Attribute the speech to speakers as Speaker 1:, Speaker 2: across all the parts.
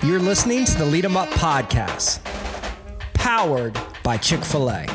Speaker 1: You're listening to the Lead 'em Up podcast, powered by Chick-fil-A.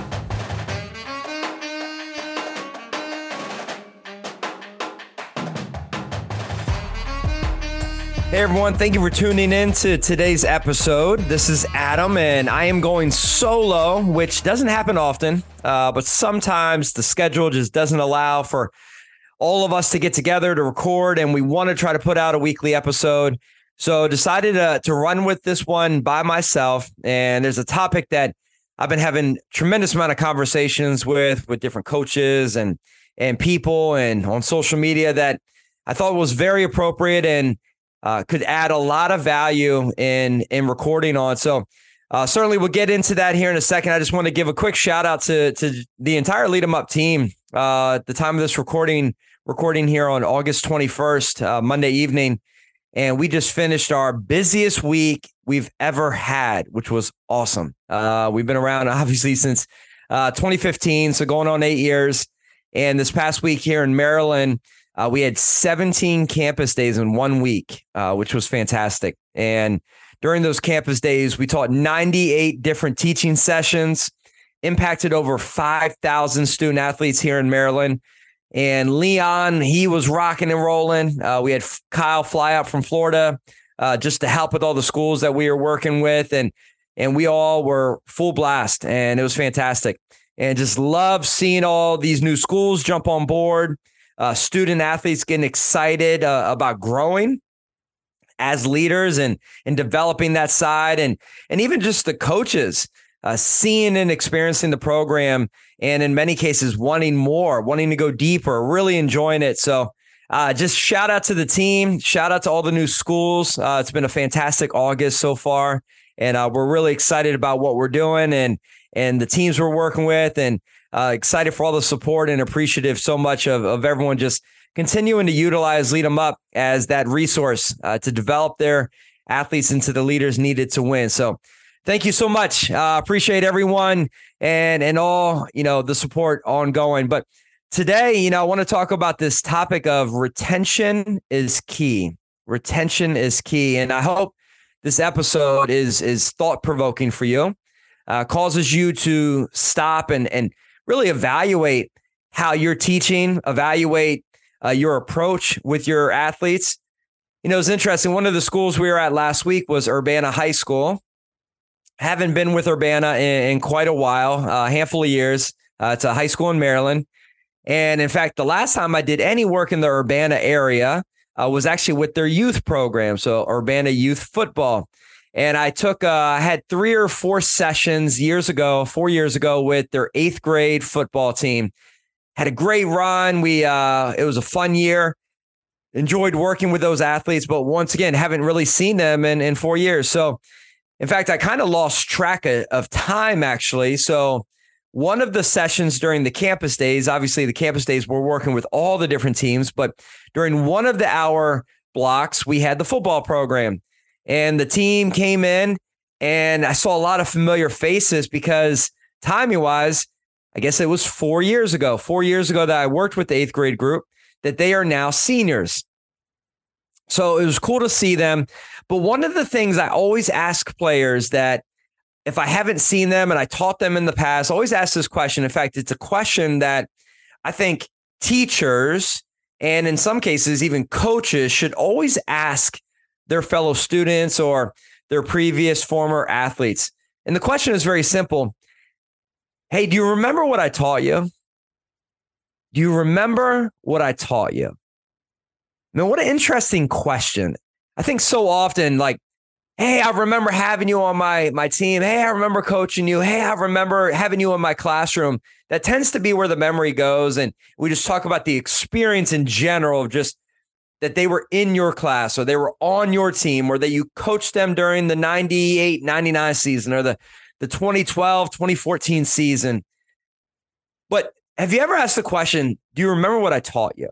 Speaker 2: Hey everyone, thank you for tuning in to today's episode. This is Adam, and I am going solo, which doesn't happen often, but sometimes the schedule just doesn't allow for all of us to get together to record, and we want to try to put out a weekly episode. So decided to run with this one by myself, and there's a topic that I've been having tremendous amount of conversations with different coaches and people and on social media that I thought was very appropriate and could add a lot of value in recording on. So certainly we'll get into that here in a second. I just want to give a quick shout out to the entire Lead 'em Up team. At the time of this recording here on August 21st, Monday evening. And we just finished our busiest week we've ever had, which was awesome. We've been around obviously since 2015, so going on 8 years. And this past week here in Maryland, we had 17 campus days in 1 week, which was fantastic. And during those campus days, we taught 98 different teaching sessions, impacted over 5,000 student athletes here in Maryland. And Leon, he was rocking and rolling. We had Kyle fly out from Florida just to help with all the schools that we were working with. And we all were full blast, and it was fantastic. And just love seeing all these new schools jump on board. Student athletes getting excited about growing as leaders and developing that side, and even just the coaches seeing and experiencing the program, and in many cases wanting more, wanting to go deeper, really enjoying it. So just shout out to the team, shout out to all the new schools. It's been a fantastic August so far, and we're really excited about what we're doing and the teams we're working with, and excited for all the support and appreciative so much of everyone just continuing to utilize Lead 'em Up as that resource to develop their athletes into the leaders needed to win. So thank you so much. Appreciate everyone and all, the support ongoing. But today, I want to talk about this topic of retention is key. Retention is key. And I hope this episode is thought-provoking for you, causes you to stop and really evaluate how you're teaching, evaluate your approach with your athletes. It's interesting. One of the schools we were at last week was Urbana High School. Haven't been with Urbana in quite a while, a handful of years. It's a high school in Maryland. And in fact, the last time I did any work in the Urbana area was actually with their youth program. So Urbana Youth Football. And I had 3 or 4 sessions 4 years ago with their 8th grade football team. Had a great run. It was a fun year. Enjoyed working with those athletes, but once again, haven't really seen them in 4 years. So in fact, I kind of lost track of time, actually. So one of the sessions during the campus days, obviously the campus days, we're working with all the different teams, but during one of the hour blocks, we had the football program. And the team came in, and I saw a lot of familiar faces because timing-wise, I guess it was 4 years ago that I worked with the 8th grade group, that they are now seniors. So it was cool to see them. But one of the things I always ask players that if I haven't seen them and I taught them in the past, I always ask this question. In fact, it's a question that I think teachers and in some cases even coaches should always ask their fellow students or their previous former athletes. And the question is very simple. Hey, do you remember what I taught you? Do you remember what I taught you? Man, what an interesting question. I think so often, like, hey, I remember having you on my team. Hey, I remember coaching you. Hey, I remember having you in my classroom. That tends to be where the memory goes. And we just talk about the experience in general of just that they were in your class or they were on your team or that you coached them during the 98, 99 season or the 2012, 2014 season. But have you ever asked the question, do you remember what I taught you?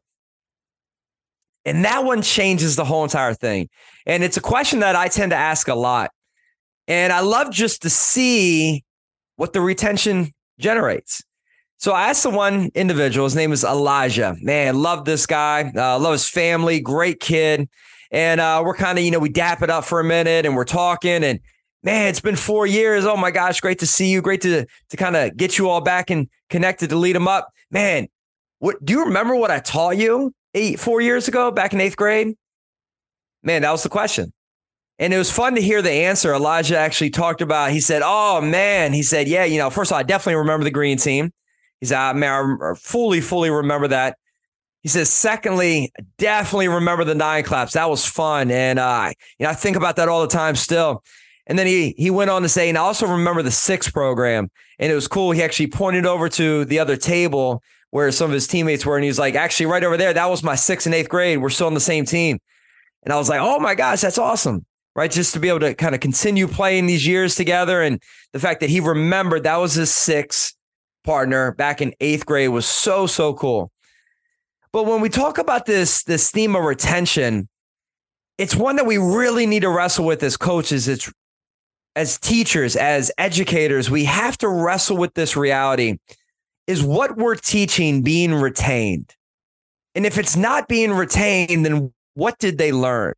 Speaker 2: And that one changes the whole entire thing. And it's a question that I tend to ask a lot. And I love just to see what the retention generates. So I asked the one individual, his name is Elijah. Man, love this guy, love his family, great kid. And we're kind of, we dap it up for a minute and we're talking and man, it's been 4 years. Oh my gosh, great to see you. Great to kind of get you all back and connected to Lead 'em Up. Man, what do you remember what I taught you 4 years ago back in 8th grade? Man, that was the question. And it was fun to hear the answer. Elijah actually talked about, he said, oh man, he said, yeah, first of all, I definitely remember the green team. He said, man, I fully remember that. He says, secondly, definitely remember the 9 claps. That was fun. And I think about that all the time still. And then he went on to say, and I also remember the 6 program. And it was cool. He actually pointed over to the other table where some of his teammates were. And he was like, actually right over there, that was my 6th and 8th grade. We're still on the same team. And I was like, oh my gosh, that's awesome. Right. Just to be able to kind of continue playing these years together. And the fact that he remembered that was his 6th partner back in 8th grade was so cool. But when we talk about this theme of retention, it's one that we really need to wrestle with as coaches. It's as teachers, as educators, we have to wrestle with this reality. Is what we're teaching being retained? And if it's not being retained, then what did they learn?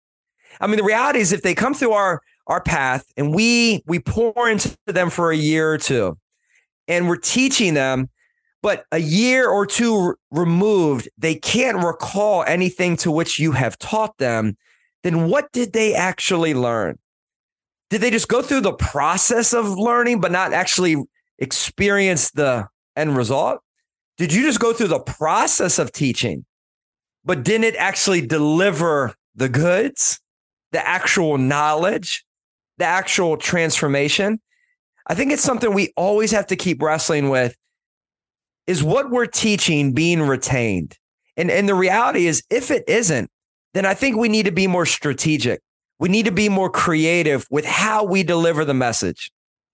Speaker 2: I mean, the reality is if they come through our path and we pour into them for a year or two and we're teaching them, but a year or two removed, they can't recall anything to which you have taught them, then what did they actually learn? Did they just go through the process of learning, but not actually experience the end result? Did you just go through the process of teaching, but didn't actually deliver the goods, the actual knowledge, the actual transformation? I think it's something we always have to keep wrestling with. Is what we're teaching being retained? And the reality is, if it isn't, then I think we need to be more strategic. We need to be more creative with how we deliver the message.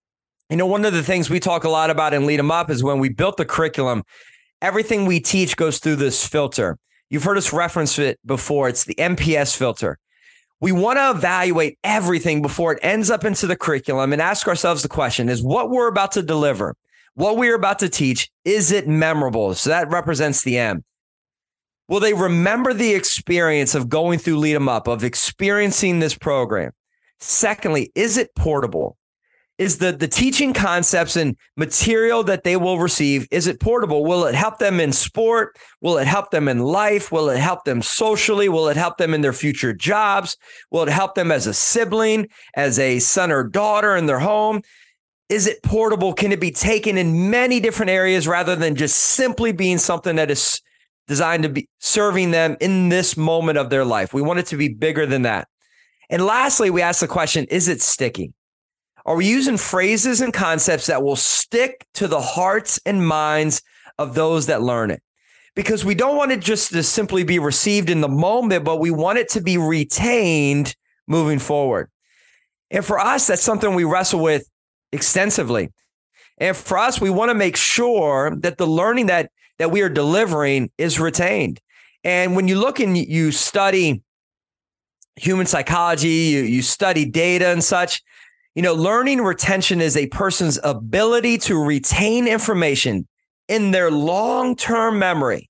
Speaker 2: One of the things we talk a lot about in Lead 'em Up is when we built the curriculum, everything we teach goes through this filter. You've heard us reference it before. It's the MPS filter. We want to evaluate everything before it ends up into the curriculum and ask ourselves the question, is what we're about to deliver, what we're about to teach, is it memorable? So that represents the M. Will they remember the experience of going through Lead 'em Up, of experiencing this program? Secondly, is it portable? Is the teaching concepts and material that they will receive, is it portable? Will it help them in sport? Will it help them in life? Will it help them socially? Will it help them in their future jobs? Will it help them as a sibling, as a son or daughter in their home? Is it portable? Can it be taken in many different areas rather than just simply being something that is designed to be serving them in this moment of their life? We want it to be bigger than that. And lastly, we ask the question, is it sticky? Are we using phrases and concepts that will stick to the hearts and minds of those that learn it? Because we don't want it just to simply be received in the moment, but we want it to be retained moving forward. And for us, that's something we wrestle with extensively. And for us, we want to make sure that the learning that we are delivering is retained. And when you look and you study human psychology, you study data and such, learning retention is a person's ability to retain information in their long-term memory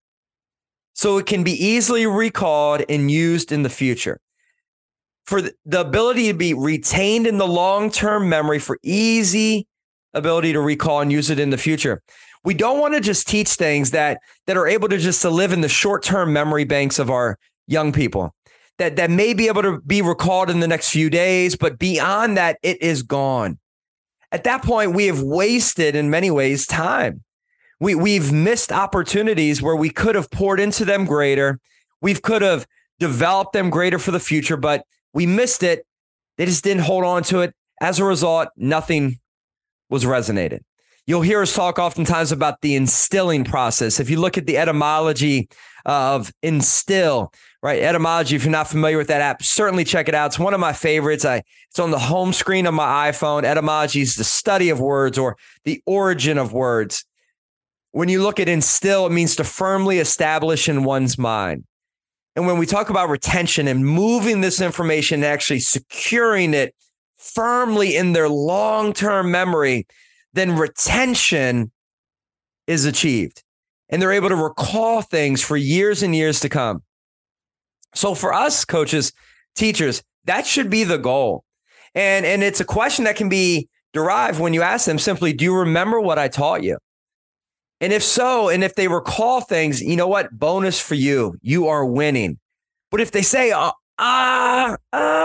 Speaker 2: so it can be easily recalled and used in the future. For the ability to be retained in the long-term memory for easy ability to recall and use it in the future. We don't want to just teach things that are able to just to live in the short-term memory banks of our young people, that may be able to be recalled in the next few days, but beyond that, it is gone. At that point, we have wasted, in many ways, time. We've missed opportunities where we could have poured into them greater. We could have developed them greater for the future, but we missed it. They just didn't hold on to it. As a result, nothing was resonated. You'll hear us talk oftentimes about the instilling process. If you look at the etymology of instill, right? Etymology, if you're not familiar with that app, certainly check it out. It's one of my favorites. It's on the home screen of my iPhone. Etymology is the study of words or the origin of words. When you look at instill, it means to firmly establish in one's mind. And when we talk about retention and moving this information and actually securing it firmly in their long-term memory, then retention is achieved. And they're able to recall things for years and years to come. So for us coaches, teachers, that should be the goal. And it's a question that can be derived when you ask them simply, do you remember what I taught you? And if so, and if they recall things, you know what? Bonus for you. You are winning. But if they say, I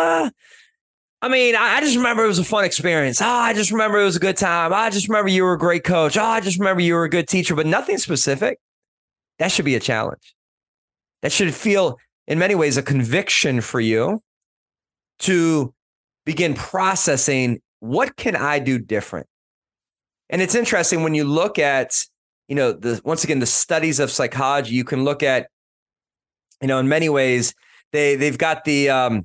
Speaker 2: just remember it was a fun experience. I just remember it was a good time. I just remember you were a great coach. I just remember you were a good teacher, but nothing specific. That should be a challenge. That should feel, in many ways, a conviction for you to begin processing, what can I do different? And it's interesting when you look at, once again, the studies of psychology, you can look at, in many ways, they've got the,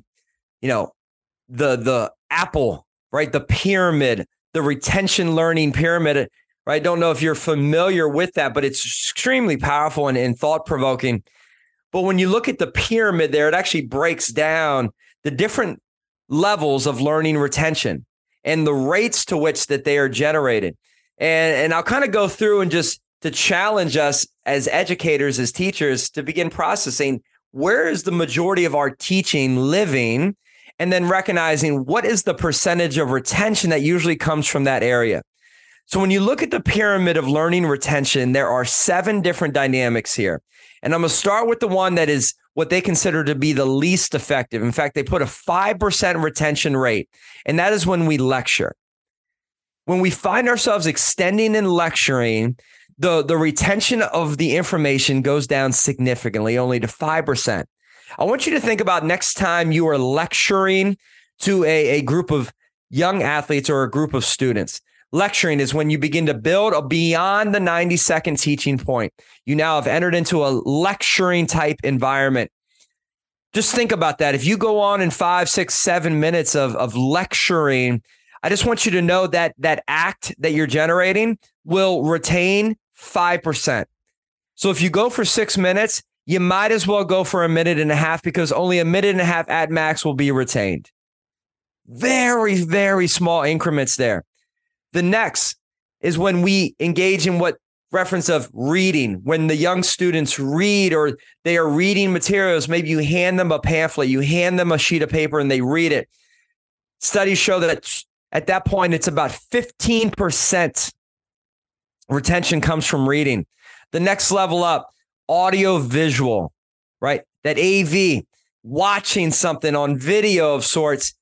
Speaker 2: the apple, right? The pyramid, the retention learning pyramid, right? I don't know if you're familiar with that, but it's extremely powerful and thought-provoking. But when you look at the pyramid there, it actually breaks down the different levels of learning retention and the rates to which that they are generated. And I'll kind of go through and just to challenge us as educators, as teachers, to begin processing where is the majority of our teaching living, and then recognizing what is the percentage of retention that usually comes from that area. So when you look at the pyramid of learning retention, there are 7 different dynamics here. And I'm going to start with the one that is what they consider to be the least effective. In fact, they put a 5% retention rate, and that is when we lecture. When we find ourselves extending and lecturing, the retention of the information goes down significantly, only to 5%. I want you to think about next time you are lecturing to a group of young athletes or a group of students. Lecturing is when you begin to build beyond the 90-second teaching point. You now have entered into a lecturing type environment. Just think about that. If you go on in 5, 6, 7 minutes of lecturing, I just want you to know that that act that you're generating will retain 5%. So if you go for 6 minutes, you might as well go for a minute and a half, because only a minute and a half at max will be retained. Very, very small increments there. The next is when we engage in what reference of reading, when the young students read or they are reading materials. Maybe you hand them a pamphlet, you hand them a sheet of paper and they read it. Studies show that at that point, it's about 15% retention comes from reading. The next level up, audio visual, right? That AV, watching something on video of sorts,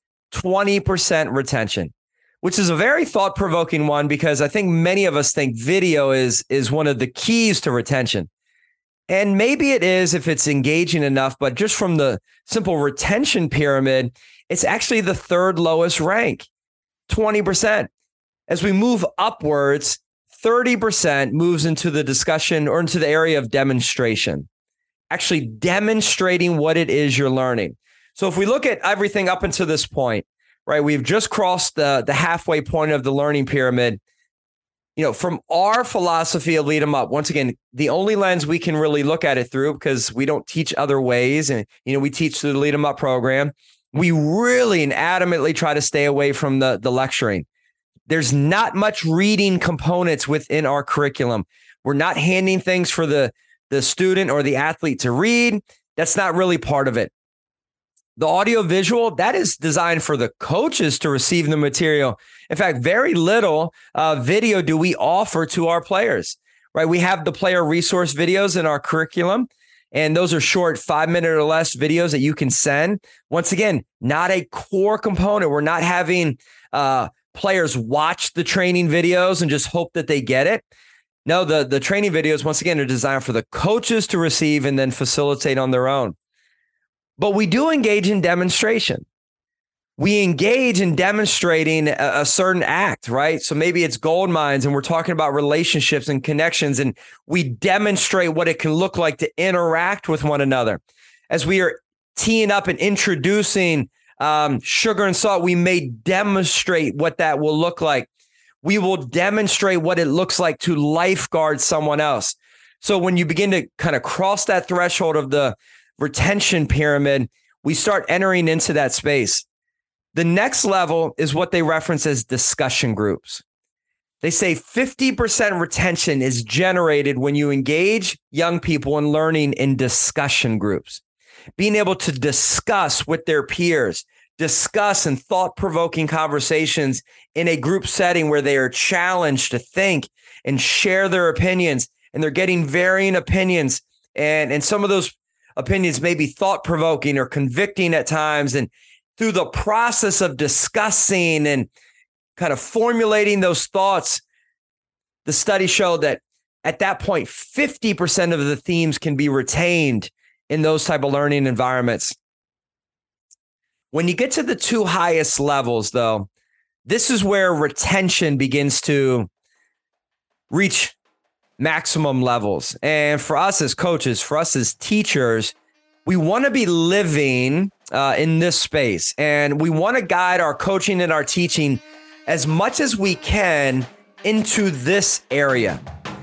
Speaker 2: 20% retention, which is a very thought-provoking one, because I think many of us think video is one of the keys to retention. And maybe it is if it's engaging enough, but just from the simple retention pyramid, it's actually the 3rd lowest rank, 20%. As we move upwards, 30% moves into the discussion or into the area of demonstration, actually demonstrating what it is you're learning. So if we look at everything up until this point, right, we've just crossed the halfway point of the learning pyramid. From our philosophy of Lead 'em Up, once again, the only lens we can really look at it through, because we don't teach other ways, and we teach through the Lead 'em Up program. We really and adamantly try to stay away from the lecturing. There's not much reading components within our curriculum. We're not handing things for the student or the athlete to read. That's not really part of it. The audio visual, that is designed for the coaches to receive the material. In fact, very little video do we offer to our players, right? We have the player resource videos in our curriculum, and those are short 5-minute or less videos that you can send. Once again, not a core component. We're not having players watch the training videos and just hope that they get it. No, the training videos, once again, are designed for the coaches to receive and then facilitate on their own. But we do engage in demonstration. We engage in demonstrating a certain act, right? So maybe it's gold mines and we're talking about relationships and connections, and we demonstrate what it can look like to interact with one another. As we are teeing up and introducing sugar and salt, we may demonstrate what that will look like. We will demonstrate what it looks like to lifeguard someone else. So when you begin to kind of cross that threshold of the retention pyramid, we start entering into that space. The next level is what they reference as discussion groups. They say 50% retention is generated when you engage young people in learning in discussion groups. being able to discuss with their peers, discuss in thought-provoking conversations in a group setting where they are challenged to think and share their opinions, and they're getting varying opinions. And some of those opinions may be thought-provoking or convicting at times. And through the process of discussing and kind of formulating those thoughts, the studies show that at that point, 50% of the themes can be retained in those type of learning environments. When you get to the two highest levels, though, this is where retention begins to reach maximum levels. And for us as coaches, for us as teachers, we want to be living in this space, and we want to guide our coaching and our teaching as much as we can into this area.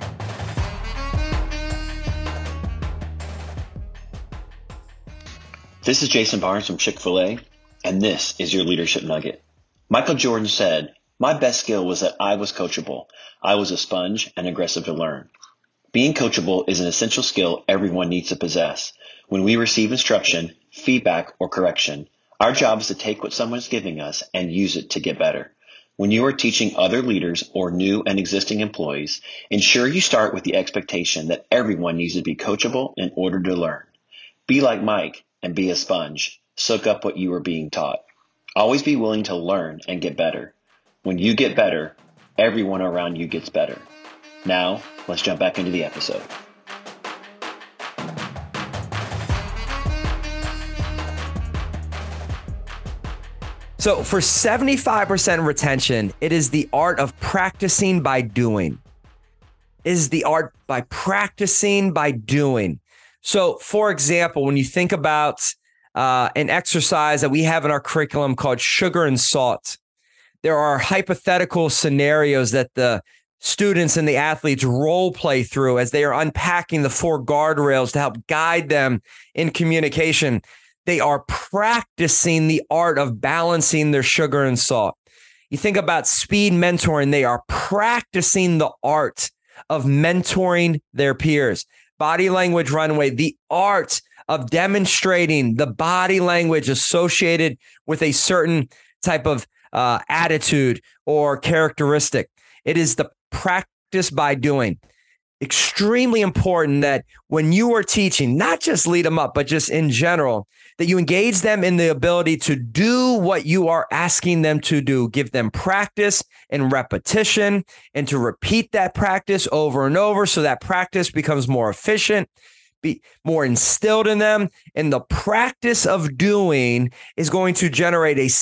Speaker 3: This is Jason Barnes from Chick-fil-A, and this is your Leadership Nugget. Michael Jordan said, "My best skill was that I was coachable. I was a sponge and aggressive to learn." Being coachable is an essential skill everyone needs to possess. When we receive instruction, feedback, or correction, our job is to take what someone is giving us and use it to get better. When you are teaching other leaders or new and existing employees, ensure you start with the expectation that everyone needs to be coachable in order to learn. Be like Mike and be a sponge. Soak up what you are being taught. Always be willing to learn and get better. When you get better, everyone around you gets better. Now, let's jump back into the episode.
Speaker 2: So for 75% retention, it is the art of practicing by doing. It is the art by practicing by doing. So for example, when you think about an exercise that we have in our curriculum called sugar and salt, there are hypothetical scenarios that the students and the athletes role play through as they are unpacking the 4 guardrails to help guide them in communication. They are practicing the art of balancing their sugar and salt. You think about speed mentoring, they are practicing the art of mentoring their peers. Body language runway, the art of demonstrating the body language associated with a certain type of attitude or characteristic. It is the practice by doing. Extremely important that when you are teaching, not just lead them up, but just in general, that you engage them in the ability to do what you are asking them to do. Give them practice and repetition, and to repeat that practice over and over so that practice becomes more efficient, be more instilled in them. And the practice of doing is going to generate a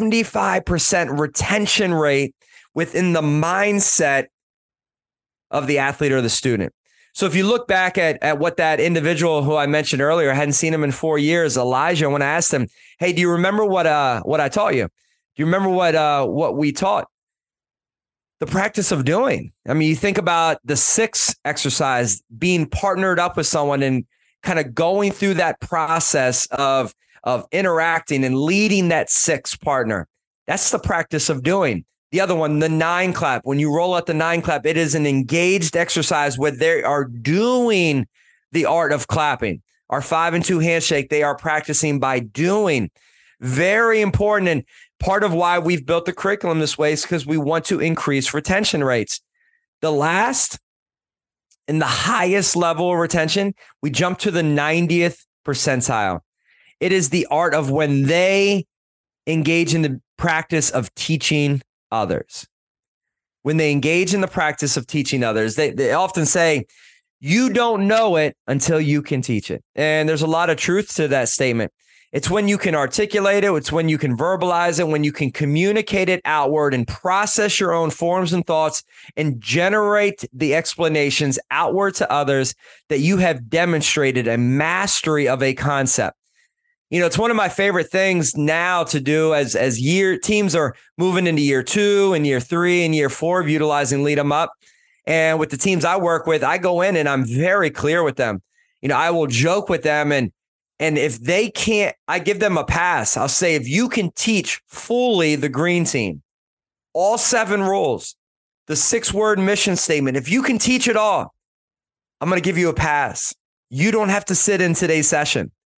Speaker 2: 75% retention rate within the mindset of the athlete or the student. So if you look back at what that individual who I mentioned earlier, I hadn't seen him in 4 years, Elijah, when I asked him, "Hey, do you remember what I taught you? Do you remember what we taught?" The practice of doing. I mean, you think about the 6 exercise, being partnered up with someone and kind of going through that process of interacting and leading that 6 partner. That's the practice of doing. The other one, the 9 clap. When you roll out the 9 clap, it is an engaged exercise where they are doing the art of clapping. Our 5 and 2 handshake, they are practicing by doing. Very important. And part of why we've built the curriculum this way is because we want to increase retention rates. The last and the highest level of retention, we jump to the 90th percentile. It is the art of when they engage in the practice of teaching others. When they engage in the practice of teaching others, they often say, "You don't know it until you can teach it." And there's a lot of truth to that statement. It's when you can articulate it. It's when you can verbalize it, when you can communicate it outward and process your own forms and thoughts and generate the explanations outward to others that you have demonstrated a mastery of a concept. You know, it's one of my favorite things now to do as teams are moving into year 2 and year 3 and year 4 of utilizing Lead 'em Up. And with the teams I work with, I go in and I'm very clear with them. You know, I will joke with them, and if they can't, I give them a pass. I'll say, if you can teach fully the green team, all 7 rules, the 6-word mission statement, if you can teach it all, I'm going to give you a pass. You don't have to sit in today's session.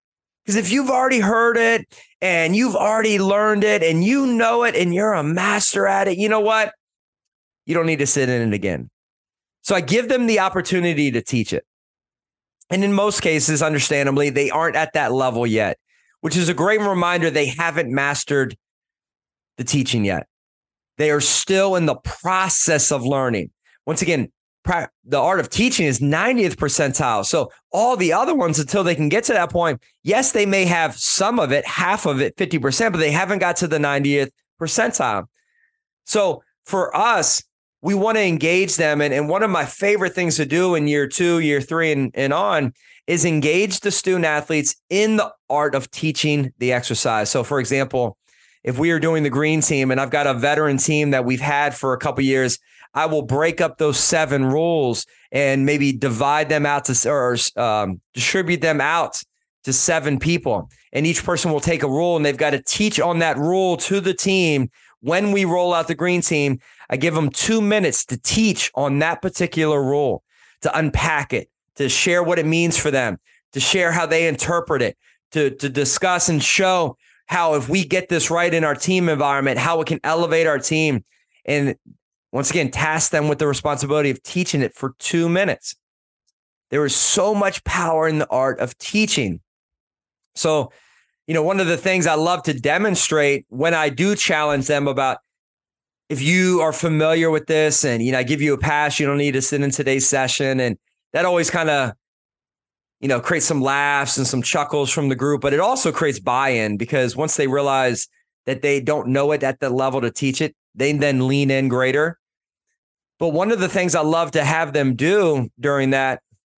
Speaker 2: Because if you've already heard it and you've already learned it and you know it and you're a master at it, you know what? You don't need to sit in it again. So I give them the opportunity to teach it. And in most cases, understandably, they aren't at that level yet, which is a great reminder they haven't mastered the teaching yet. They are still in the process of learning. Once again, the art of teaching is 90th percentile. So all the other ones, until they can get to that point, yes, they may have some of it, half of it, 50%, but they haven't got to the 90th percentile. So for us, we want to engage them. And one of my favorite things to do in year 2, year 3, and on is engage the student athletes in the art of teaching the exercise. So for example, if we are doing the green team and I've got a veteran team that we've had for a couple of years, I will break up those 7 rules and maybe divide them out to, or distribute them out to 7 people. And each person will take a rule and they've got to teach on that rule to the team. When we roll out the green team, I give them 2 minutes to teach on that particular rule, to unpack it, to share what it means for them, to share how they interpret it, to discuss and show how if we get this right in our team environment, how it can elevate our team. And once again, task them with the responsibility of teaching it for 2 minutes. There is so much power in the art of teaching. So, one of the things I love to demonstrate when I do challenge them about, if you are familiar with this and, I give you a pass, you don't need to sit in today's session. And that always kind of, creates some laughs and some chuckles from the group, but it also creates buy-in, because once they realize that they don't know it at the level to teach it, they then lean in greater. But one of the things I love to have them do during that,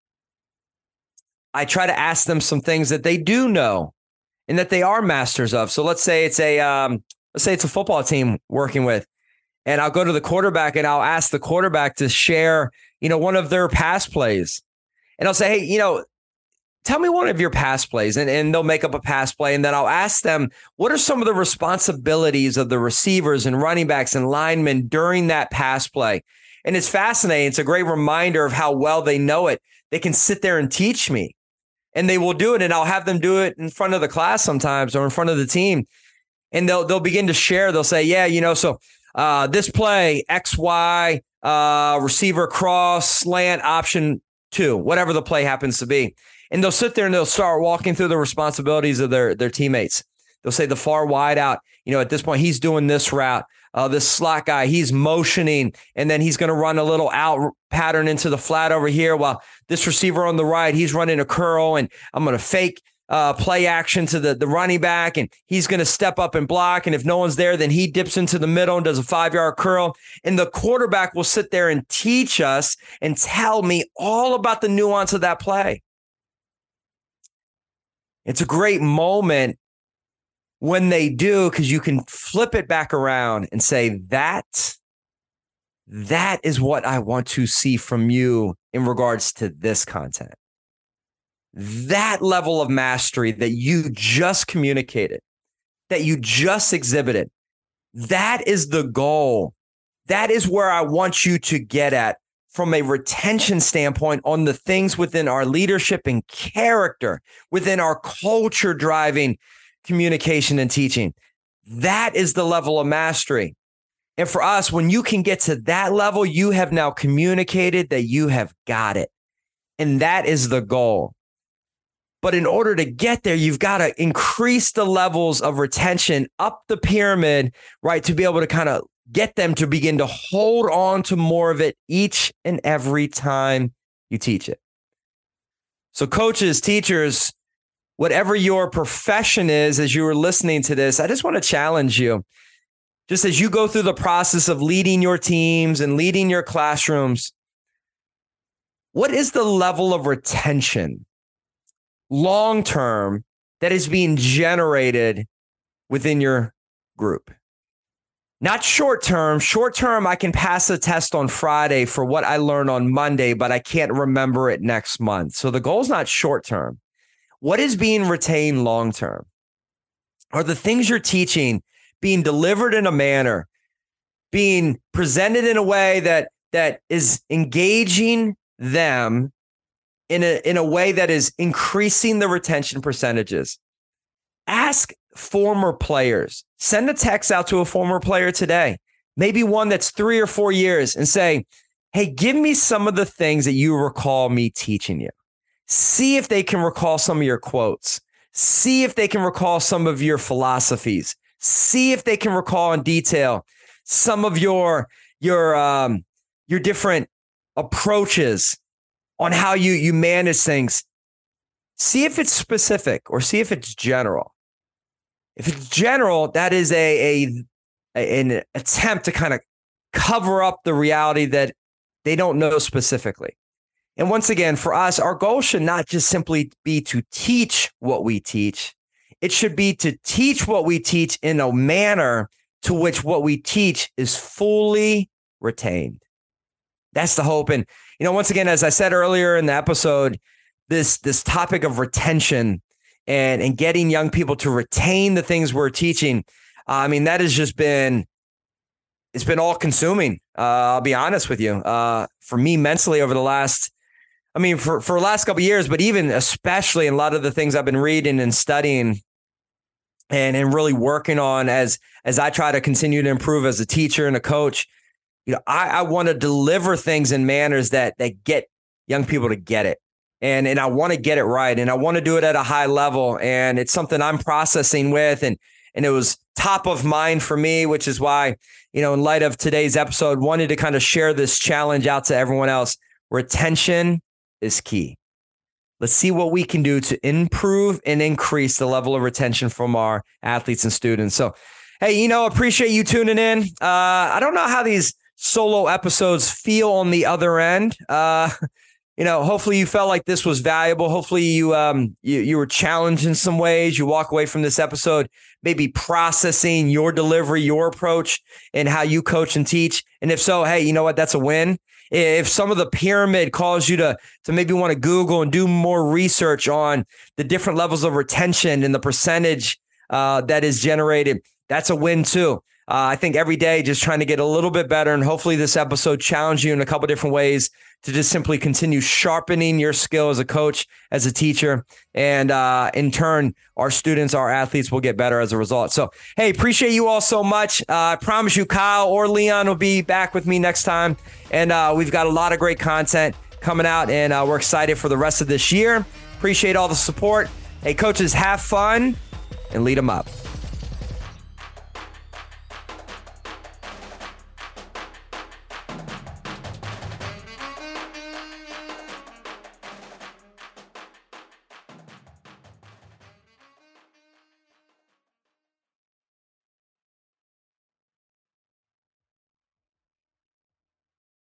Speaker 2: I try to ask them some things that they do know and that they are masters of. So let's say it's a football team working with, and I'll go to the quarterback and I'll ask the quarterback to share, one of their pass plays. And I'll say, hey, tell me one of your pass plays, and they'll make up a pass play. And then I'll ask them, what are some of the responsibilities of the receivers and running backs and linemen during that pass play? And it's fascinating. It's a great reminder of how well they know it. They can sit there and teach me, and they will do it. And I'll have them do it in front of the class sometimes, or in front of the team. And they'll begin to share. They'll say, yeah, so this play, XY, receiver cross, slant, option 2, whatever the play happens to be. And they'll sit there and they'll start walking through the responsibilities of their teammates. They'll say the far wide out, at this point, he's doing this route. This slot guy, he's motioning, and then he's going to run a little out pattern into the flat over here, while this receiver on the right, he's running a curl, and I'm going to fake play action to the running back, and he's going to step up and block. And if no one's there, then he dips into the middle and does a 5-yard curl. And the quarterback will sit there and teach us and tell me all about the nuance of that play. It's a great moment when they do, because you can flip it back around and say, that is what I want to see from you in regards to this content. That level of mastery that you just communicated, that you just exhibited, that is the goal. That is where I want you to get at from a retention standpoint on the things within our leadership and character, within our culture driving communication and teaching. That is the level of mastery. And for us, when you can get to that level, you have now communicated that you have got it. And that is the goal. But in order to get there, you've got to increase the levels of retention up the pyramid, right? To be able to kind of get them to begin to hold on to more of it each and every time you teach it. So coaches, teachers, whatever your profession is, as you were listening to this, I just want to challenge you. Just as you go through the process of leading your teams and leading your classrooms, what is the level of retention long-term that is being generated within your group? Not short-term. Short-term, I can pass a test on Friday for what I learned on Monday, but I can't remember it next month. So the goal is not short-term. What is being retained long-term? Are the things you're teaching being delivered in a manner, being presented in a way that is engaging them in a way that is increasing the retention percentages? ask former players. Send a text out to a former player today, maybe one that's 3 or 4 years, and say, hey, give me some of the things that you recall me teaching you. See if they can recall some of your quotes. See if they can recall some of your philosophies. See if they can recall in detail some of your different approaches on how you manage things. See if it's specific or see if it's general. If it's general, that is an attempt to kind of cover up the reality that they don't know specifically. And once again, for us, our goal should not just simply be to teach what we teach. It should be to teach what we teach in a manner to which what we teach is fully retained. That's the hope. And, once again, as I said earlier in the episode, this topic of retention and getting young people to retain the things we're teaching, that has just been, it's been all consuming. I'll be honest with you. For me mentally over the last, for the last couple of years, but even especially in a lot of the things I've been reading and studying and really working on as I try to continue to improve as a teacher and a coach, I want to deliver things in manners that get young people to get it. And I want to get it right. And I want to do it at a high level. And it's something I'm processing with. And it was top of mind for me, which is why, in light of today's episode, wanted to kind of share this challenge out to everyone else. Retention is key. Let's see what we can do to improve and increase the level of retention from our athletes and students. So, hey, appreciate you tuning in. I don't know how these solo episodes feel on the other end. Hopefully you felt like this was valuable. Hopefully you were challenged in some ways. You walk away from this episode maybe processing your delivery, your approach, and how you coach and teach. And if so, hey, you know what? That's a win. If some of the pyramid caused you to maybe want to Google and do more research on the different levels of retention and the percentage that is generated, that's a win too. I think every day just trying to get a little bit better, and hopefully this episode challenged you in a couple different ways to just simply continue sharpening your skill as a coach, as a teacher, and in turn, our students, our athletes will get better as a result. So, hey, appreciate you all so much. I promise you Kyle or Leon will be back with me next time, and we've got a lot of great content coming out, and we're excited for the rest of this year. Appreciate all the support. Hey, coaches, have fun and lead them up.